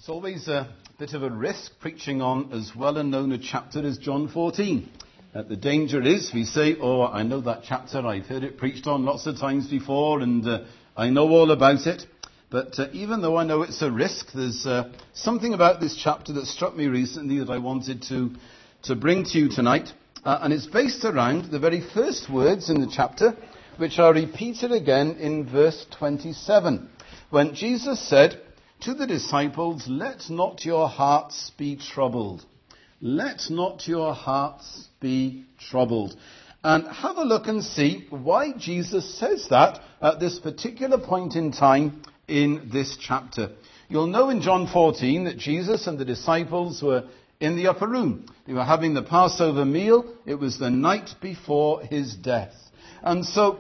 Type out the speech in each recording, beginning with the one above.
always a bit of a risk preaching on as well and known a chapter as John 14. The danger is we say, oh, I know that chapter, I've heard it preached on lots of times before and I know all about it. But even though I know it's a risk, there's something about this chapter that struck me recently that I wanted to bring to you tonight. And it's based around the very first words in the chapter, which are repeated again in verse 27, when Jesus said to the disciples, "Let not your hearts be troubled. Let not your hearts be troubled." And have a look and see why Jesus says that at this particular point in time in this chapter. You'll know in John 14 that Jesus and the disciples were in the upper room. They were having the Passover meal. It was the night before his death. And so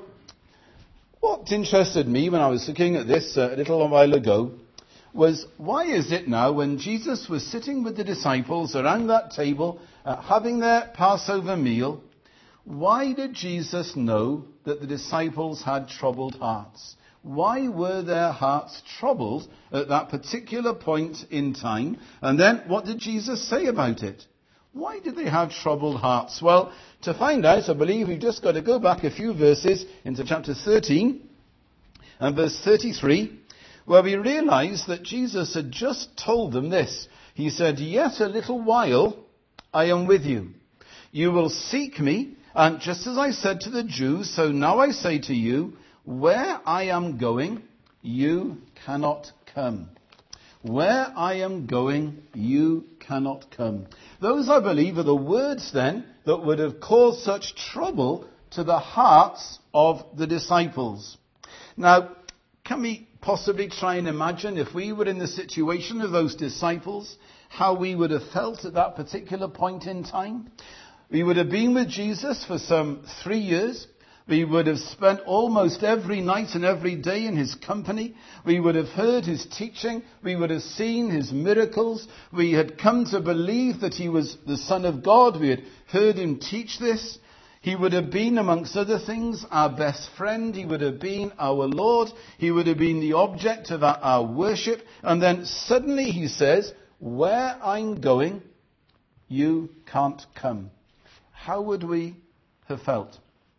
what interested me when I was looking at this a little while ago was, why is it now when Jesus was sitting with the disciples around that table having their Passover meal, why did Jesus know that the disciples had troubled hearts? Why were their hearts troubled at that particular point in time? And then what did Jesus say about it? Why did they have troubled hearts? Well, to find out, I believe we've just got to go back a few verses into chapter 13 and verse 33, where we realize that Jesus had just told them this. He said, "Yet a little while I am with you. You will seek me, and just as I said to the Jews, so now I say to you, where I am going, you cannot come." Where I am going, you cannot come. Those, I believe, are the words then that would have caused such trouble to the hearts of the disciples. Now, can we possibly try and imagine if we were in the situation of those disciples, how we would have felt at that particular point in time? We would have been with Jesus for some 3 years. We would have spent almost every night and every day in his company. We would have heard his teaching. We would have seen his miracles. We had come to believe that he was the Son of God. We had heard him teach this. He would have been, amongst other things, our best friend. He would have been our Lord. He would have been the object of our worship. And then suddenly he says, "Where I'm going, you can't come." How would we have felt?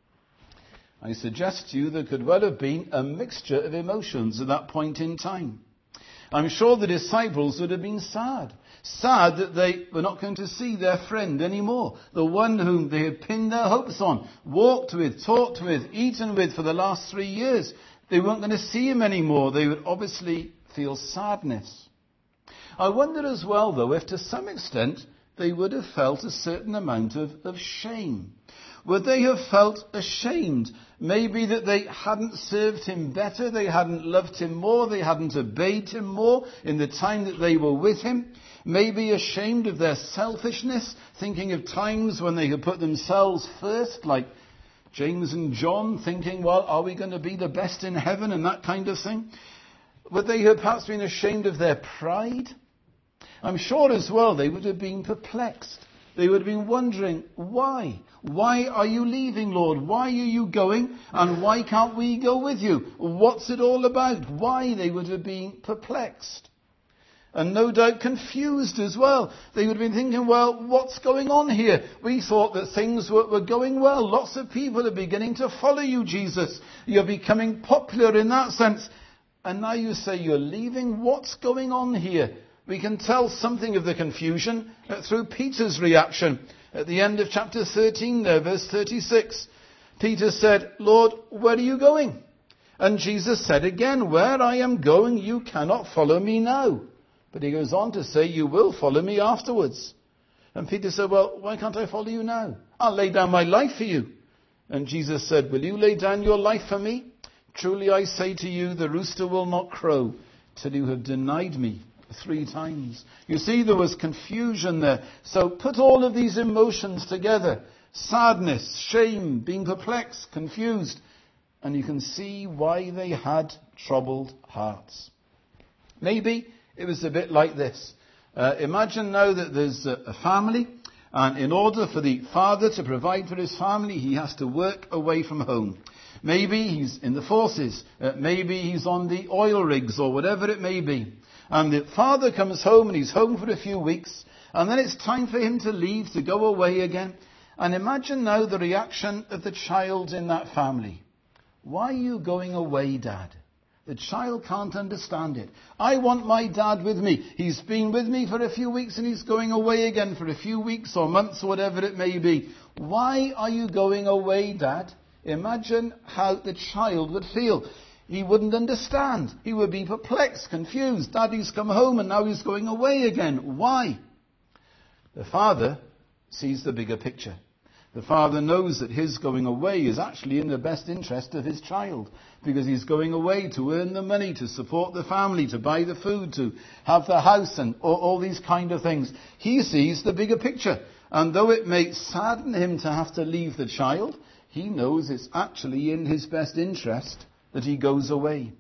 I suggest to you there could well have been a mixture of emotions at that point in time. I'm sure the disciples would have been sad. Sad that they were not going to see their friend anymore. The one whom they had pinned their hopes on, walked with, talked with, eaten with for the last 3 years. They weren't going to see him anymore. They would obviously feel sadness. I wonder as well, though, if to some extent they would have felt a certain amount of shame. Would they have felt ashamed? Maybe that they hadn't served him better, they hadn't loved him more, they hadn't obeyed him more in the time that they were with him. Maybe ashamed of their selfishness, thinking of times when they had put themselves first, like James and John, thinking, well, are we going to be the best in heaven and that kind of thing? Would they have perhaps been ashamed of their pride? I'm sure as well they would have been perplexed. They would have been wondering, why? Why are you leaving, Lord? Why are you going? And why can't we go with you? What's it all about? Why? They would have been perplexed. And no doubt confused as well. They would have been thinking, well, what's going on here? We thought that things were going well. Lots of people are beginning to follow you, Jesus. You're becoming popular in that sense. And now you say you're leaving. What's going on here? We can tell something of the confusion through Peter's reaction. At the end of chapter 13 there, verse 36, Peter said, "Lord, where are you going?" And Jesus said again, "Where I am going, you cannot follow me now." But he goes on to say, "You will follow me afterwards." And Peter said, "Well, why can't I follow you now? I'll lay down my life for you." And Jesus said, "Will you lay down your life for me? Truly I say to you, the rooster will not crow till you have denied me 3 times. You see, there was confusion there. So put all of these emotions together. Sadness, shame, being perplexed, confused. And you can see why they had troubled hearts. Maybe it was a bit like this. Imagine now that there's a family. And in order for the father to provide for his family, he has to work away from home. Maybe he's in the forces. Maybe he's on the oil rigs or whatever it may be. And the father comes home, and he's home for a few weeks, and then it's time for him to leave, to go away again. And imagine now the reaction of the child in that family. Why are you going away, Dad? The child can't understand it. I want my dad with me. He's been with me for a few weeks and he's going away again for a few weeks or months or whatever it may be. Why are you going away, Dad? Imagine how the child would feel. He wouldn't understand. He would be perplexed, confused. Daddy's come home and now he's going away again. Why? The father sees the bigger picture. The father knows that his going away is actually in the best interest of his child, because he's going away to earn the money, to support the family, to buy the food, to have the house and all these kind of things. He sees the bigger picture. And though it may sadden him to have to leave the child, he knows it's actually in his best interest that he goes away.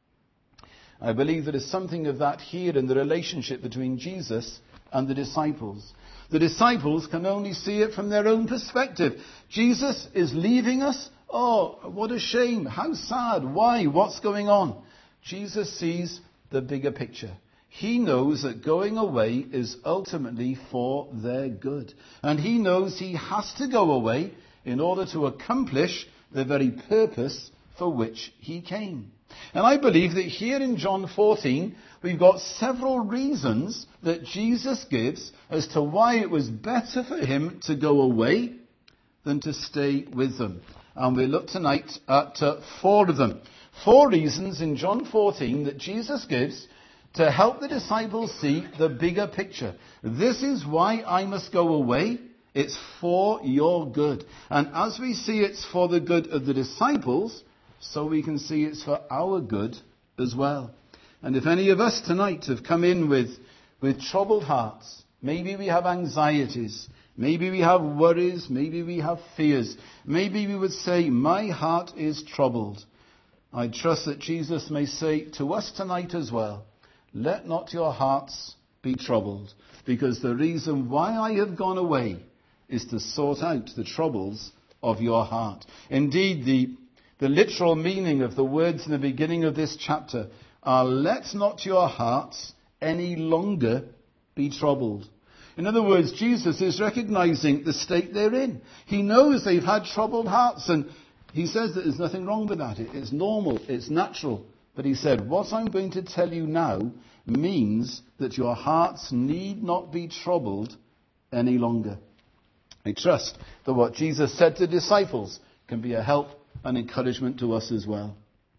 I believe there is something of that here in the relationship between Jesus and the disciples. The disciples can only see it from their own perspective. Jesus is leaving us. Oh, what a shame. How sad. Why? What's going on? Jesus sees the bigger picture. He knows that going away is ultimately for their good. And he knows he has to go away in order to accomplish the very purpose for which he came. And I believe that here in John 14, we've got several reasons that Jesus gives as to why it was better for him to go away than to stay with them. And we'll look tonight at 4 of them. 4 reasons in John 14 that Jesus gives to help the disciples see the bigger picture. This is why I must go away. It's for your good. And as we see it's for the good of the disciples, so we can see it's for our good as well. And if any of us tonight have come in with troubled hearts, maybe we have anxieties, maybe we have worries, maybe we have fears, maybe we would say, my heart is troubled. I trust that Jesus may say to us tonight as well, let not your hearts be troubled, because the reason why I have gone away is to sort out the troubles of your heart. Indeed, the literal meaning of the words in the beginning of this chapter are, let not your hearts any longer be troubled. In other words, Jesus is recognizing the state they're in. He knows they've had troubled hearts, and he says that there's nothing wrong with that. It's normal, it's natural. But he said, what I'm going to tell you now means that your hearts need not be troubled any longer. I trust that what Jesus said to the disciples can be a help and encouragement to us as well.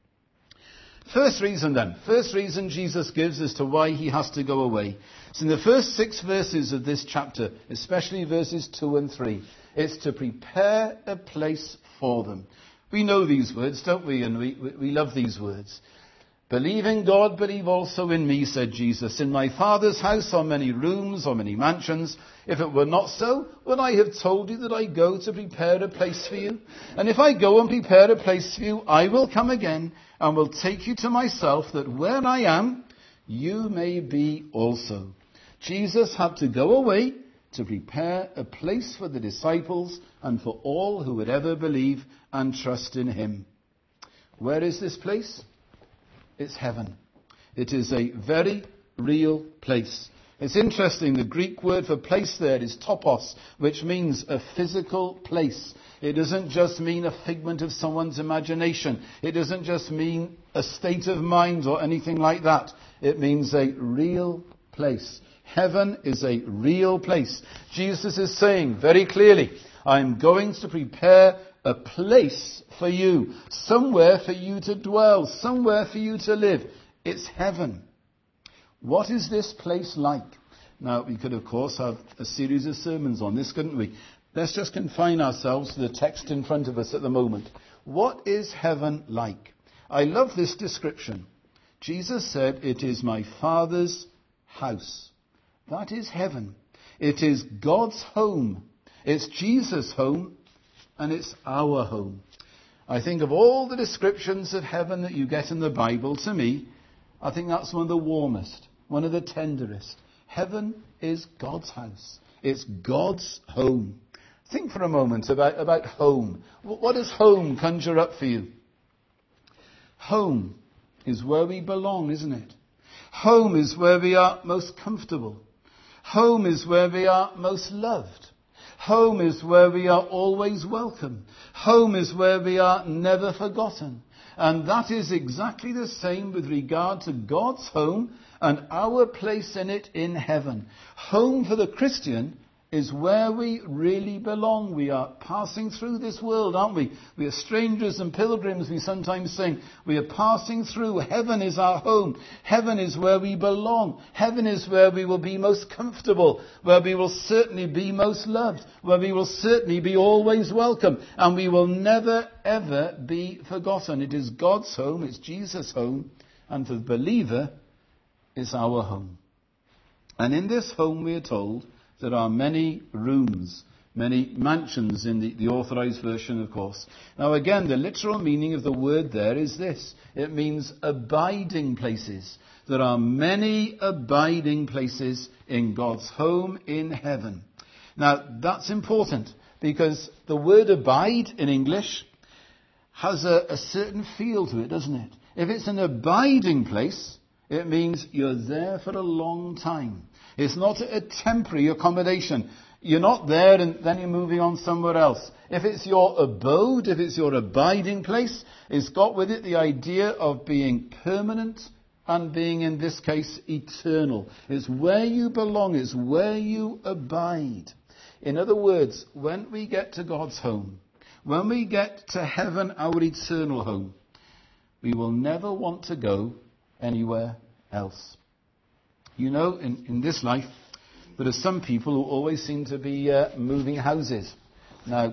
First reason Jesus gives as to why he has to go away. It's in the first 6 verses of this chapter, especially verses 2 and 3. It's to prepare a place for them. We know these words, don't we? And we love these words. Believe in God, believe also in me, said Jesus. In my Father's house are many rooms or many mansions. If it were not so, would I have told you that I go to prepare a place for you? And if I go and prepare a place for you, I will come again and will take you to myself, that where I am, you may be also. Jesus had to go away to prepare a place for the disciples and for all who would ever believe and trust in him. Where is this place? It's heaven. It is a very real place. It's interesting, the Greek word for place there is topos, which means a physical place. It doesn't just mean a figment of someone's imagination. It doesn't just mean a state of mind or anything like that. It means a real place. Heaven is a real place. Jesus is saying very clearly, I'm going to prepare a place for you, somewhere for you to dwell, somewhere for you to live. It's heaven. What is this place like? Now, we could, of course, have a series of sermons on this, couldn't we? Let's just confine ourselves to the text in front of us at the moment. What is heaven like? I love this description. Jesus said, it is my Father's house. That is heaven. It is God's home. It's Jesus' home. And it's our home. I think of all the descriptions of heaven that you get in the Bible, to me, I think that's one of the warmest, one of the tenderest. Heaven is God's house. It's God's home. Think for a moment about home. What does home conjure up for you? Home is where we belong, isn't it? Home is where we are most comfortable. Home is where we are most loved. Home is where we are always welcome. Home is where we are never forgotten. And that is exactly the same with regard to God's home and our place in it in heaven. Home for the Christian is where we really belong. We are passing through this world, aren't we? We are strangers and pilgrims, we sometimes sing. We are passing through. Heaven is our home. Heaven is where we belong. Heaven is where we will be most comfortable, where we will certainly be most loved, where we will certainly be always welcome, and we will never, ever be forgotten. It is God's home, it's Jesus' home, and for the believer, it's our home. And in this home, we are told, there are many rooms, many mansions in the Authorized Version, of course. Now again, the literal meaning of the word there is this. It means abiding places. There are many abiding places in God's home in heaven. Now that's important because the word abide in English has a certain feel to it, doesn't it? If it's an abiding place, it means you're there for a long time. It's not a temporary accommodation. You're not there and then you're moving on somewhere else. If it's your abode, if it's your abiding place, it's got with it the idea of being permanent and being, in this case, eternal. It's where you belong. It's where you abide. In other words, when we get to God's home, when we get to heaven, our eternal home, we will never want to go anywhere else. You know, in this life, there are some people who always seem to be moving houses. Now,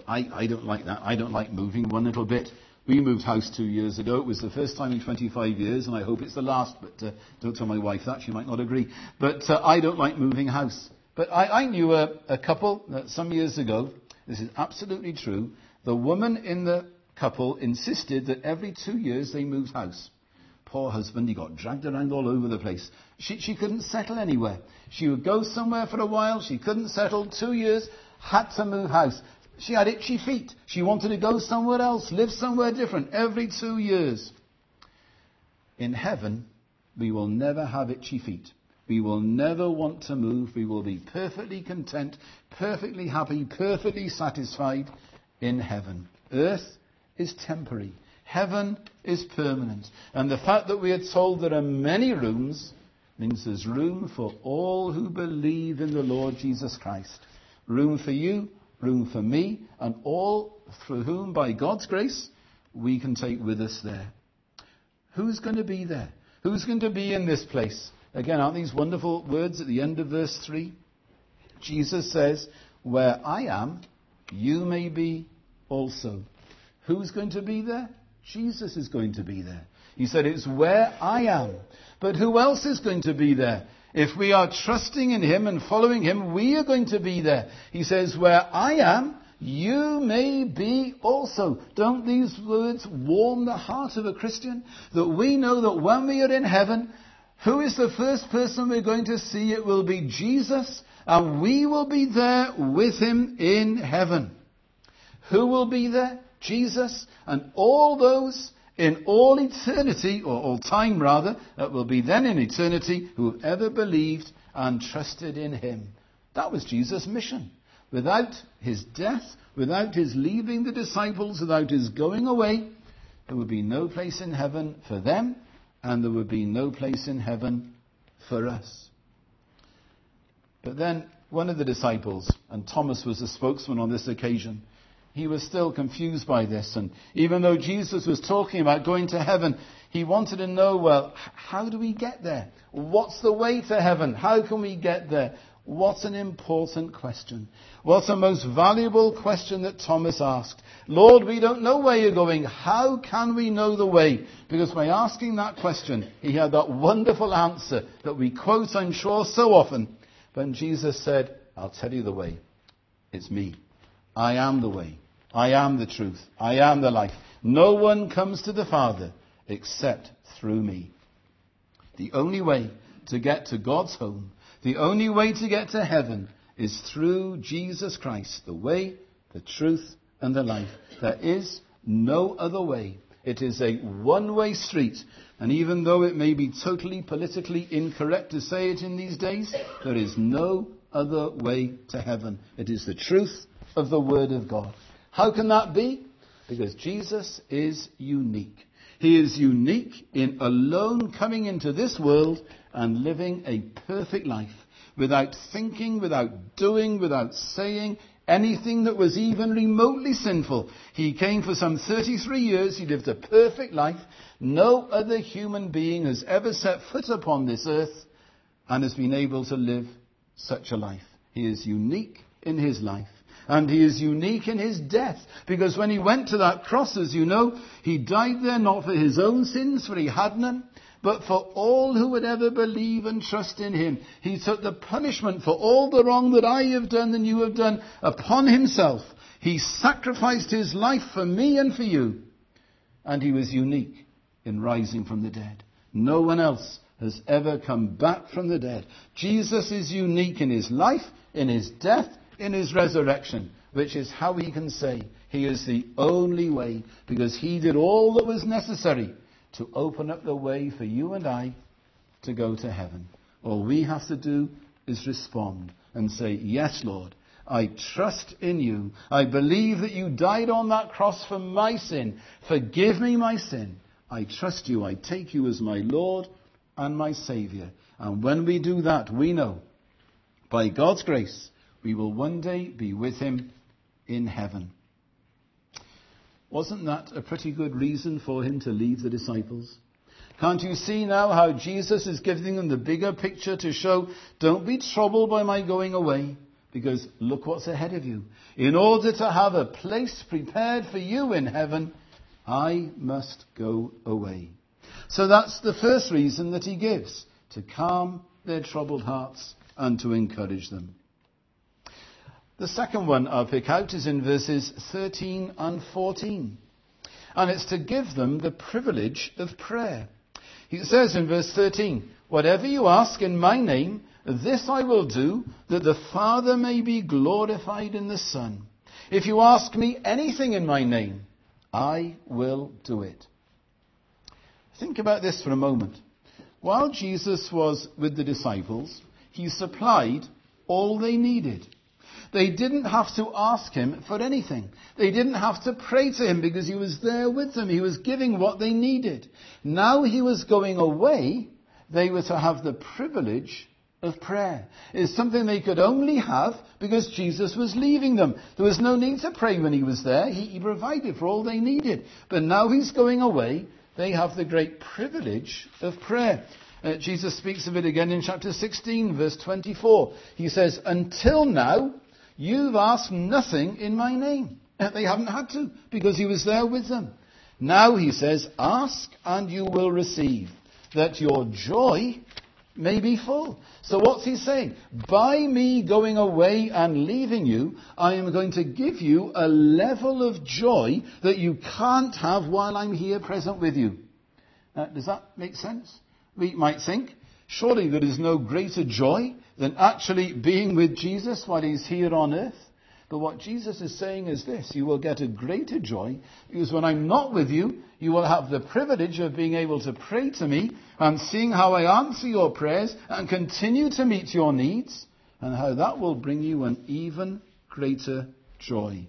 I don't like that. I don't like moving one little bit. We moved house 2 years ago. It was the first time in 25 years, and I hope it's the last, but don't tell my wife that. She might not agree. But I don't like moving house. But I knew a couple some years ago. This is absolutely true. The woman in the couple insisted that every 2 years they moved house. Poor husband, he got dragged around all over the place. She couldn't settle anywhere. She would go somewhere for a while, she couldn't settle. 2 years, had to move house. She had itchy feet. She wanted to go somewhere else, live somewhere different every 2 years. In heaven, we will never have itchy feet. We will never want to move. We will be perfectly content, perfectly happy, perfectly satisfied in heaven. Earth is temporary. Heaven is permanent. And the fact that we are told there are many rooms means there's room for all who believe in the Lord Jesus Christ. Room for you, room for me, and all for whom, by God's grace, we can take with us there. Who's going to be there? Who's going to be in this place? Again, aren't these wonderful words at the end of verse 3? Jesus says, where I am, you may be also. Who's going to be there? Jesus is going to be there. He said, it's where I am. But who else is going to be there? If we are trusting in him and following him, we are going to be there. He says, where I am, you may be also. Don't these words warm the heart of a Christian? That we know that when we are in heaven, who is the first person we're going to see? It will be Jesus, and we will be there with him in heaven. Who will be there? Jesus, and all those in all eternity, or all time rather, that will be then in eternity, who have ever believed and trusted in him. That was Jesus' mission. Without his death, without his leaving the disciples, without his going away, there would be no place in heaven for them, and there would be no place in heaven for us. But then one of the disciples, and Thomas was the spokesman on this occasion, he was still confused by this. And even though Jesus was talking about going to heaven, he wanted to know, well, how do we get there? What's the way to heaven? How can we get there? What an important question. What a most valuable question that Thomas asked. Lord, we don't know where you're going. How can we know the way? Because by asking that question, he had that wonderful answer that we quote, I'm sure, so often. But Jesus said, I'll tell you the way. It's me. I am the way. I am the truth. I am the life. No one comes to the Father except through me. The only way to get to God's home, the only way to get to heaven is through Jesus Christ, the way, the truth, and the life. There is no other way. It is a one-way street And even though it may be totally politically incorrect to say it in these days, there is no other way to heaven. It is the truth of the Word of God. How can that be? Because Jesus is unique. He is unique in alone coming into this world and living a perfect life, without thinking, without doing, without saying anything that was even remotely sinful. He came for some 33 years. He lived a perfect life. No other human being has ever set foot upon this earth and has been able to live such a life. He is unique in his life. And he is unique in his death. Because when he went to that cross, as you know, he died there not for his own sins, for he had none, but for all who would ever believe and trust in him. He took the punishment for all the wrong that I have done and you have done upon himself. He sacrificed his life for me and for you. And he was unique in rising from the dead. No one else has ever come back from the dead. Jesus is unique in his life, in his death, in his resurrection, which is how we can say he is the only way, because he did all that was necessary to open up the way for you and I to go to heaven. All we have to do is respond and say, yes, Lord, I trust in you. I believe that you died on that cross for my sin. Forgive me my sin. I trust you. I take you as my Lord and my Saviour. And when we do that, we know, by God's grace, we will one day be with him in heaven. Wasn't that a pretty good reason for him to leave the disciples? Can't you see now how Jesus is giving them the bigger picture to show, don't be troubled by my going away, because look what's ahead of you. In order to have a place prepared for you in heaven, I must go away. So that's the first reason that he gives, to calm their troubled hearts and to encourage them. The second one I'll pick out is in verses 13 and 14. And it's to give them the privilege of prayer. He says in verse 13, whatever you ask in my name, this I will do, that the Father may be glorified in the Son. If you ask me anything in my name, I will do it. Think about this for a moment. While Jesus was with the disciples, he supplied all they needed. They didn't have to ask him for anything. They didn't have to pray to him because he was there with them. He was giving what they needed. Now he was going away. They were to have the privilege of prayer. It's something they could only have because Jesus was leaving them. There was no need to pray when he was there. He provided for all they needed. But now he's going away. They have the great privilege of prayer. Jesus speaks of it again in chapter 16, verse 24. He says, until now, you've asked nothing in my name. They haven't had to, because he was there with them. Now, he says, ask and you will receive, that your joy may be full. So what's he saying? By me going away and leaving you, I am going to give you a level of joy that you can't have while I'm here present with you. Does that make sense? We might think, surely there is no greater joy than actually being with Jesus while he's here on earth. But what Jesus is saying is this: you will get a greater joy because when I'm not with you, you will have the privilege of being able to pray to me and seeing how I answer your prayers and continue to meet your needs, and how that will bring you an even greater joy.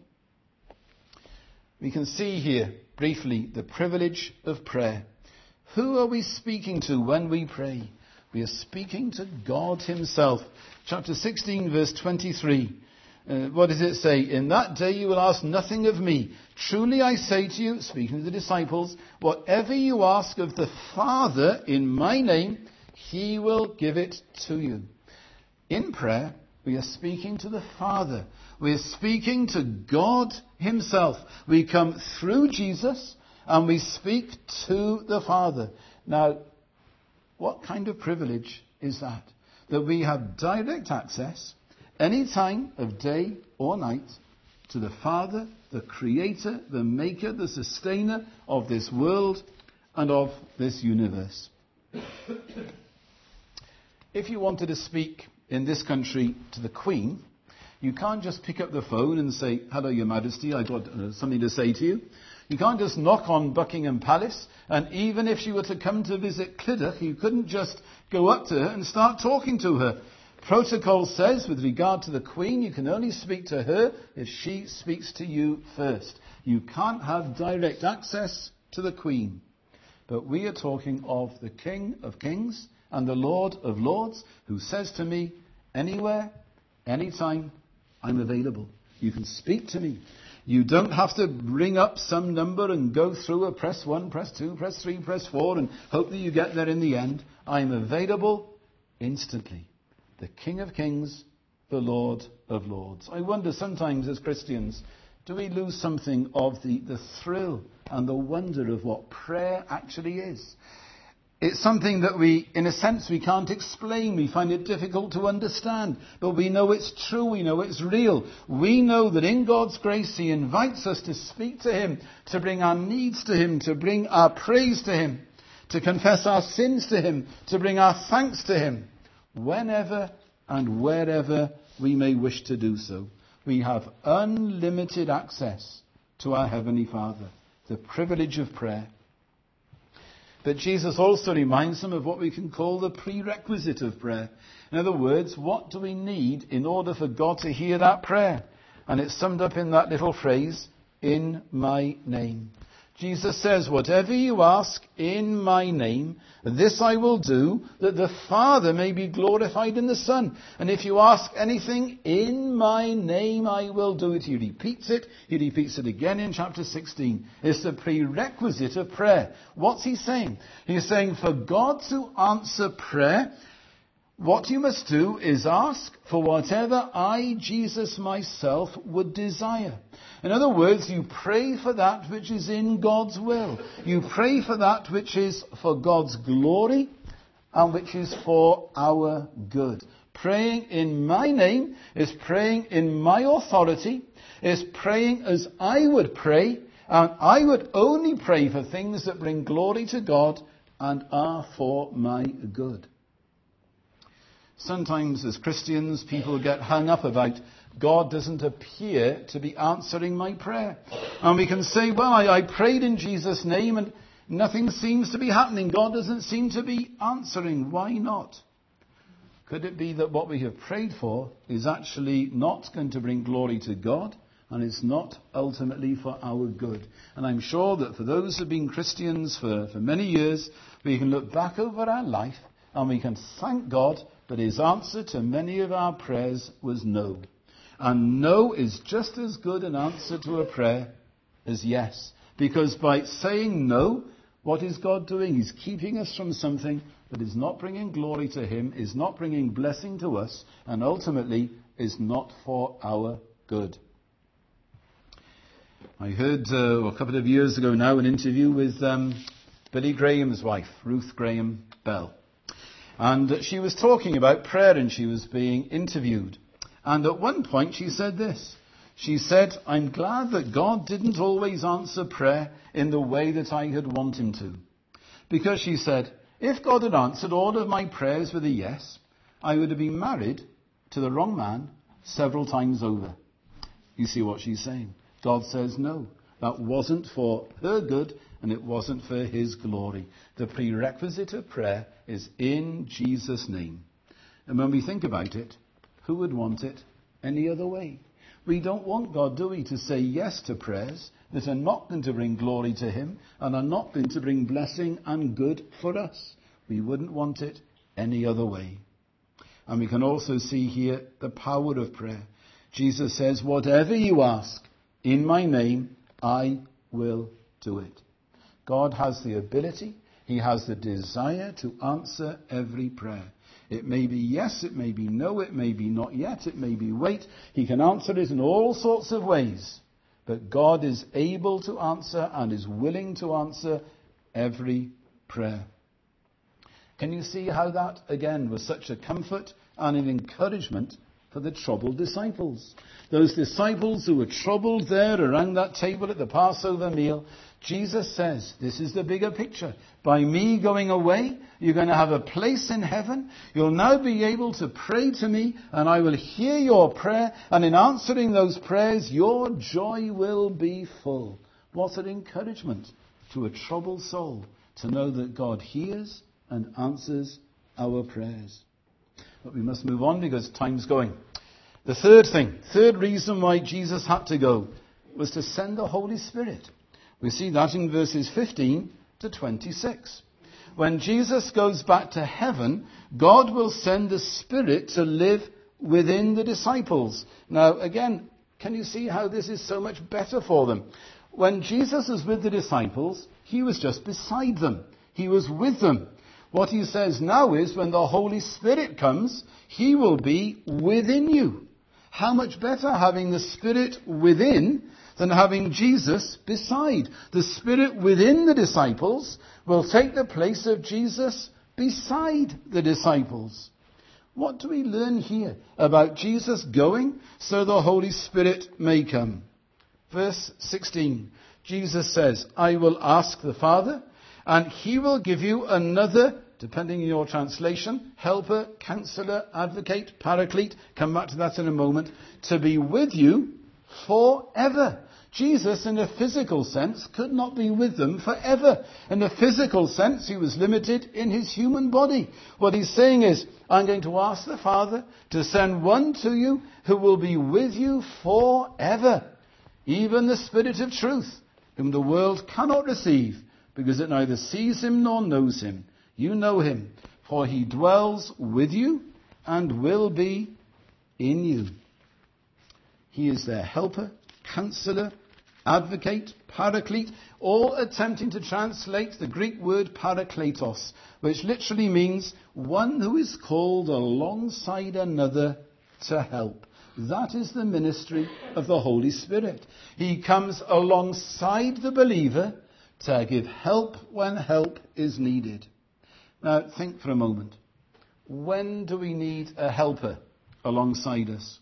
We can see here briefly the privilege of prayer. Who are we speaking to when we pray? We are speaking to God himself. Chapter 16, verse 23. What does it say? In that day you will ask nothing of me. Truly I say to you, speaking to the disciples, whatever you ask of the Father in my name, he will give it to you. In prayer, we are speaking to the Father. We are speaking to God himself. We come through Jesus and we speak to the Father. Now, what kind of privilege is that? That we have direct access any time of day or night to the Father, the Creator, the Maker, the Sustainer of this world and of this universe. If you wanted to speak in this country to the Queen, you can't just pick up the phone and say, hello, Your Majesty, I've got something to say to you. You can't just knock on Buckingham Palace, and even if she were to come to visit Clydach, you couldn't just go up to her and start talking to her. Protocol says, with regard to the Queen, you can only speak to her if she speaks to you first. You can't have direct access to the Queen. But we are talking of the King of Kings and the Lord of Lords, who says to me, anywhere, anytime, I'm available. You can speak to me. You don't have to ring up some number and go through a press 1, press 2, press 3, press 4 and hope that you get there in the end. I'm available instantly. The King of Kings, the Lord of Lords. I wonder sometimes as Christians, do we lose something of the thrill and the wonder of what prayer actually is? It's something that we, in a sense, we can't explain. We find it difficult to understand. But we know it's true. We know it's real. We know that in God's grace, He invites us to speak to Him, to bring our needs to Him, to bring our praise to Him, to confess our sins to Him, to bring our thanks to Him, whenever and wherever we may wish to do so. We have unlimited access to our Heavenly Father, the privilege of prayer. But Jesus also reminds them of what we can call the prerequisite of prayer. In other words, what do we need in order for God to hear that prayer? And it's summed up in that little phrase, in my name. Jesus says, whatever you ask in my name, this I will do, that the Father may be glorified in the Son. And if you ask anything in my name, I will do it. He repeats it. He repeats it again in chapter 16. It's the prerequisite of prayer. What's he saying? He's saying for God to answer prayer, what you must do is ask for whatever I, Jesus myself, would desire. In other words, you pray for that which is in God's will. You pray for that which is for God's glory and which is for our good. Praying in my name is praying in my authority, is praying as I would pray, and I would only pray for things that bring glory to God and are for my good. Sometimes as Christians, people get hung up about God doesn't appear to be answering my prayer. And we can say, well, I prayed in Jesus' name and nothing seems to be happening. God doesn't seem to be answering. Why not? Could it be that what we have prayed for is actually not going to bring glory to God and it's not ultimately for our good? And I'm sure that for those who have been Christians for many years, we can look back over our life and we can thank God that His answer to many of our prayers was no. And no is just as good an answer to a prayer as yes. Because by saying no, what is God doing? He's keeping us from something that is not bringing glory to Him, is not bringing blessing to us, and ultimately is not for our good. I heard a couple of years ago now an interview with Billy Graham's wife, Ruth Graham Bell. And she was talking about prayer and she was being interviewed. And at one point she said this. She said, I'm glad that God didn't always answer prayer in the way that I had wanted Him to. Because she said, if God had answered all of my prayers with a yes, I would have been married to the wrong man several times over. You see what she's saying? God says no. That wasn't for her good and it wasn't for His glory. The prerequisite of prayer is in Jesus' name. And when we think about it, who would want it any other way? We don't want God, do we, to say yes to prayers that are not going to bring glory to Him and are not going to bring blessing and good for us. We wouldn't want it any other way. And we can also see here the power of prayer. Jesus says, whatever you ask in my name, I will do it. God has the ability, He has the desire to answer every prayer. It may be yes, it may be no, it may be not yet, it may be wait. He can answer it in all sorts of ways. But God is able to answer and is willing to answer every prayer. Can you see how that, again, was such a comfort and an encouragement for the troubled disciples? Those disciples who were troubled there around that table at the Passover meal, Jesus says, this is the bigger picture. By me going away, you're going to have a place in heaven. You'll now be able to pray to me, and I will hear your prayer. And in answering those prayers, your joy will be full. What an encouragement to a troubled soul to know that God hears and answers our prayers. But we must move on because time's going. The third reason why Jesus had to go was to send the Holy Spirit. We see that in verses 15 to 26. When Jesus goes back to heaven, God will send the Spirit to live within the disciples. Now, again, can you see how this is so much better for them? When Jesus was with the disciples, he was just beside them. He was with them. What he says now is when the Holy Spirit comes, he will be within you. How much better having the Spirit within than having Jesus beside. The Spirit within the disciples will take the place of Jesus beside the disciples. What do we learn here about Jesus going so the Holy Spirit may come? Verse 16, Jesus says, I will ask the Father, and he will give you another, depending on your translation, helper, counselor, advocate, paraclete, come back to that in a moment, to be with you forever. Jesus, in a physical sense, could not be with them forever. In a physical sense, he was limited in his human body. What he's saying is, I'm going to ask the Father to send one to you who will be with you forever. Even the Spirit of truth, whom the world cannot receive, because it neither sees him nor knows him. You know him, for he dwells with you and will be in you. He is their helper, counselor, advocate, paraclete, all attempting to translate the Greek word parakletos, which literally means one who is called alongside another to help. That is the ministry of the Holy Spirit. He comes alongside the believer to give help when help is needed. Now, think for a moment. When do we need a helper alongside us?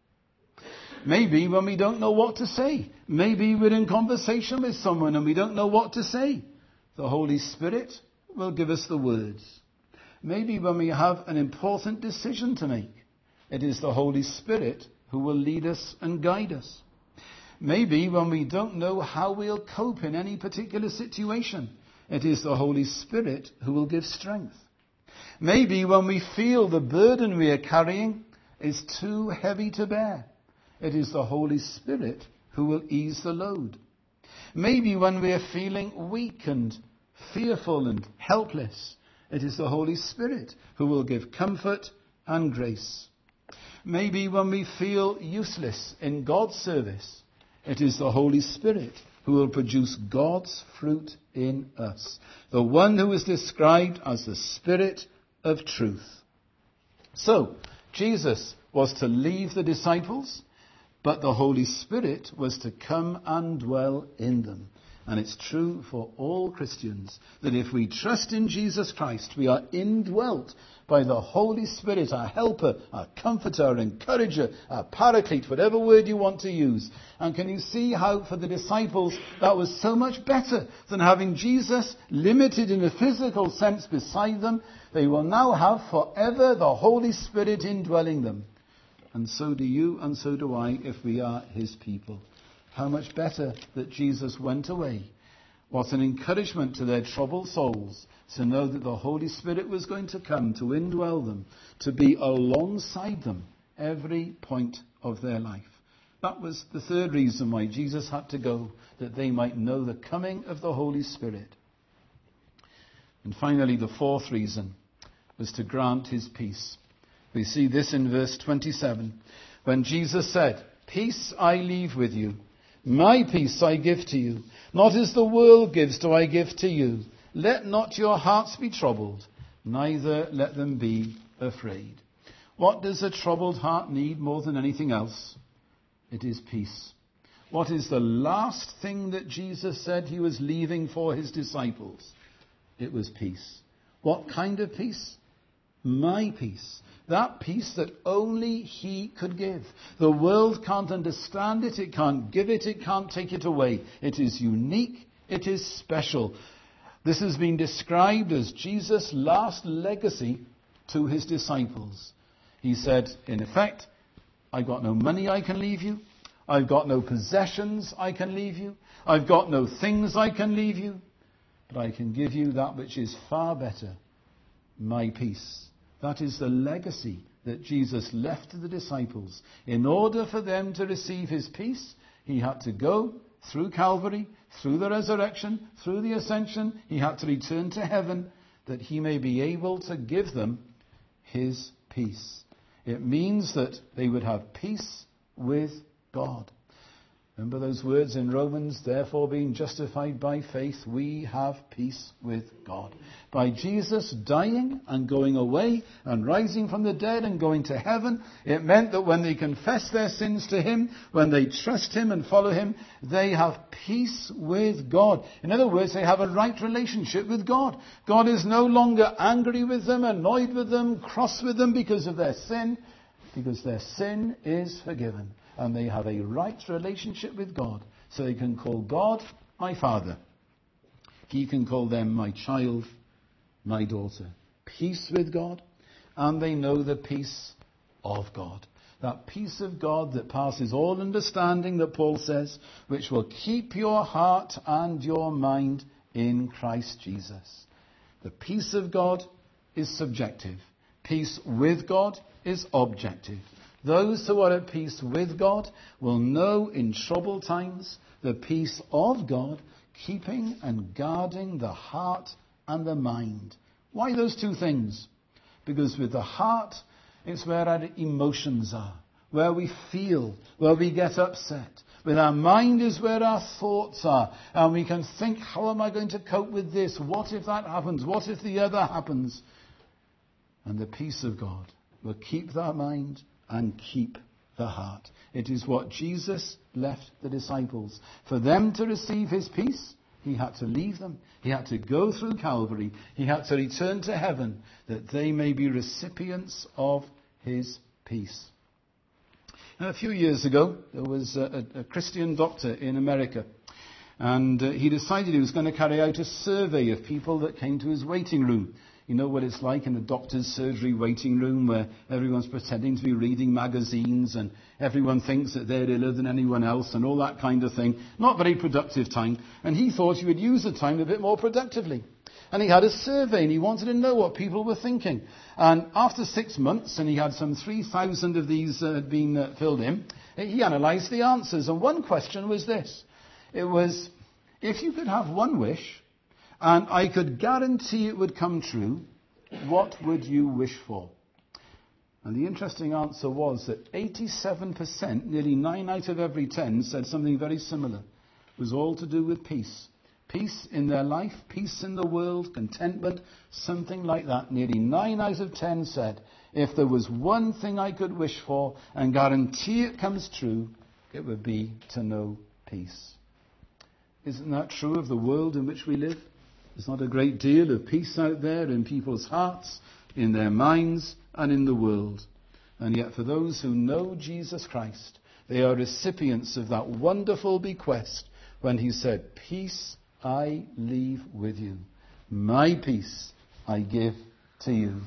Maybe when we don't know what to say. Maybe we're in conversation with someone and we don't know what to say. The Holy Spirit will give us the words. Maybe when we have an important decision to make. It is the Holy Spirit who will lead us and guide us. Maybe when we don't know how we'll cope in any particular situation. It is the Holy Spirit who will give strength. Maybe when we feel the burden we are carrying is too heavy to bear. It is the Holy Spirit who will ease the load. Maybe when we are feeling weak and fearful and helpless, it is the Holy Spirit who will give comfort and grace. Maybe when we feel useless in God's service, it is the Holy Spirit who will produce God's fruit in us. The one who is described as the Spirit of truth. So, Jesus was to leave the disciples, but the Holy Spirit was to come and dwell in them. And it's true for all Christians that if we trust in Jesus Christ, we are indwelt by the Holy Spirit, our helper, our comforter, our encourager, our paraclete, whatever word you want to use. And can you see how for the disciples that was so much better than having Jesus limited in a physical sense beside them? They will now have forever the Holy Spirit indwelling them. And so do you and so do I if we are his people. How much better that Jesus went away. What an encouragement to their troubled souls to know that the Holy Spirit was going to come to indwell them, to be alongside them every point of their life. That was the third reason why Jesus had to go, that they might know the coming of the Holy Spirit. And finally, the fourth reason was to grant his peace. We see this in verse 27, when Jesus said, "Peace I leave with you. My peace I give to you. Not as the world gives do I give to you. Let not your hearts be troubled, neither let them be afraid." What does a troubled heart need more than anything else? It is peace. What is the last thing that Jesus said he was leaving for his disciples? It was peace. What kind of peace? My peace. That peace that only he could give. The world can't understand it, it can't give it, it can't take it away. It is unique, it is special. This has been described as Jesus' last legacy to his disciples. He said, in effect, I've got no money I can leave you. I've got no possessions I can leave you. I've got no things I can leave you. But I can give you that which is far better, my peace. That is the legacy that Jesus left to the disciples. In order for them to receive his peace, he had to go through Calvary, through the resurrection, through the ascension. He had to return to heaven that he may be able to give them his peace. It means that they would have peace with God. Remember those words in Romans, therefore being justified by faith, we have peace with God. By Jesus dying and going away and rising from the dead and going to heaven, it meant that when they confess their sins to him, when they trust him and follow him, they have peace with God. In other words, they have a right relationship with God. God is no longer angry with them, annoyed with them, cross with them because of their sin, because their sin is forgiven. And they have a right relationship with God. So they can call God my Father. He can call them my child, my daughter. Peace with God. And they know the peace of God. That peace of God that passes all understanding, that Paul says, which will keep your heart and your mind in Christ Jesus. The peace of God is subjective. Peace with God is objective. Those who are at peace with God will know in troubled times the peace of God, keeping and guarding the heart and the mind. Why those two things? Because with the heart, it's where our emotions are, where we feel, where we get upset. With our mind is where our thoughts are. And we can think, how am I going to cope with this? What if that happens? What if the other happens? And the peace of God will keep that mind and keep the heart. It is what Jesus left the disciples. For them to receive his peace, he had to leave them. He had to go through Calvary. He had to return to heaven that they may be recipients of his peace. Now, a few years ago, there was a Christian doctor in America. And he decided he was going to carry out a survey of people that came to his waiting room. You know what it's like in the doctor's surgery waiting room where everyone's pretending to be reading magazines and everyone thinks that they're iller than anyone else and all that kind of thing. Not very productive time. And he thought he would use the time a bit more productively. And he had a survey and he wanted to know what people were thinking. And after 6 months, and he had some 3,000 of these had been filled in, he analysed the answers. And one question was this. It was, if you could have one wish, and I could guarantee it would come true, what would you wish for? And the interesting answer was that 87%, nearly 9 out of every 10, said something very similar. It was all to do with peace. Peace in their life, peace in the world, contentment, something like that. Nearly 9 out of 10 said, if there was one thing I could wish for and guarantee it comes true, it would be to know peace. Isn't that true of the world in which we live? There's not a great deal of peace out there in people's hearts, in their minds, and in the world. And yet for those who know Jesus Christ, they are recipients of that wonderful bequest when he said, peace I leave with you. My peace I give to you.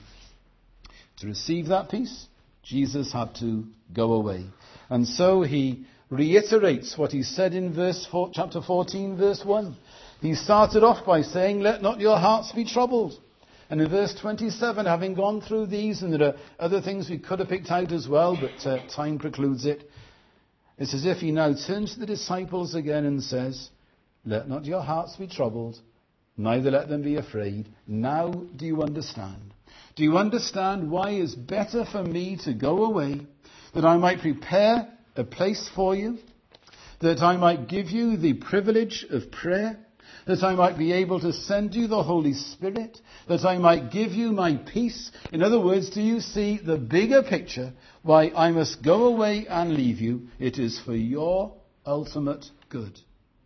To receive that peace, Jesus had to go away. And so he reiterates what he said in chapter 14, verse 1. He started off by saying, let not your hearts be troubled. And in verse 27, having gone through these, and there are other things we could have picked out as well, but time precludes it. It's as if he now turns to the disciples again and says, let not your hearts be troubled, neither let them be afraid. Now do you understand? Do you understand why it's better for me to go away, that I might prepare a place for you, that I might give you the privilege of prayer, that I might be able to send you the Holy Spirit, that I might give you my peace? In other words, do you see the bigger picture, why I must go away and leave you? It is for your ultimate good.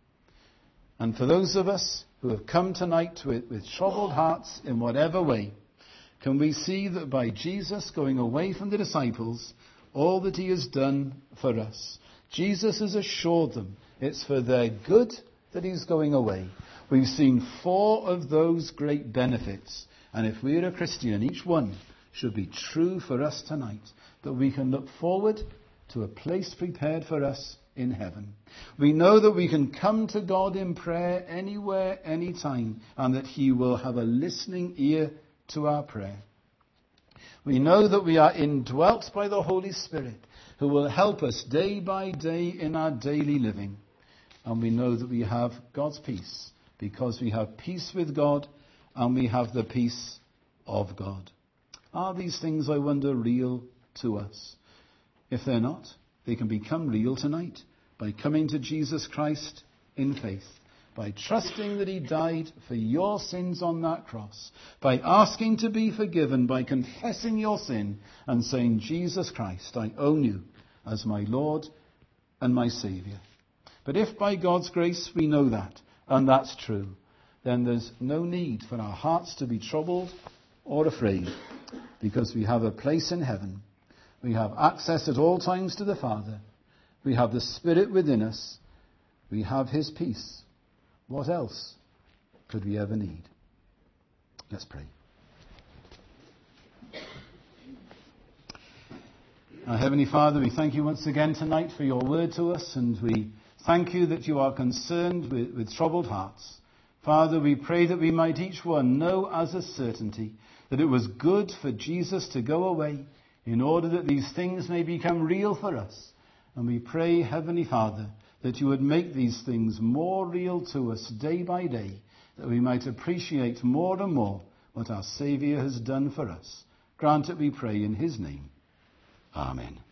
And for those of us who have come tonight with troubled hearts in whatever way, can we see that by Jesus going away from the disciples, all that he has done for us, Jesus has assured them it's for their good that he's going away. We've seen 4 of those great benefits. And if we're a Christian, each one should be true for us tonight, that we can look forward to a place prepared for us in heaven. We know that we can come to God in prayer anywhere, anytime, and that he will have a listening ear to our prayer. We know that we are indwelt by the Holy Spirit, who will help us day by day in our daily living. And we know that we have God's peace, because we have peace with God and we have the peace of God. Are these things, I wonder, real to us? If they're not, they can become real tonight by coming to Jesus Christ in faith, by trusting that he died for your sins on that cross, by asking to be forgiven, by confessing your sin and saying, Jesus Christ, I own you as my Lord and my Saviour. But if by God's grace we know that, and that's true, then there's no need for our hearts to be troubled or afraid, because we have a place in heaven. We have access at all times to the Father. We have the Spirit within us. We have his peace. What else could we ever need? Let's pray. Our Heavenly Father, we thank you once again tonight for your word to us, and we thank you that you are concerned with troubled hearts. Father, we pray that we might each one know as a certainty that it was good for Jesus to go away in order that these things may become real for us. And we pray, Heavenly Father, that you would make these things more real to us day by day, that we might appreciate more and more what our Saviour has done for us. Grant it, we pray, in his name. Amen.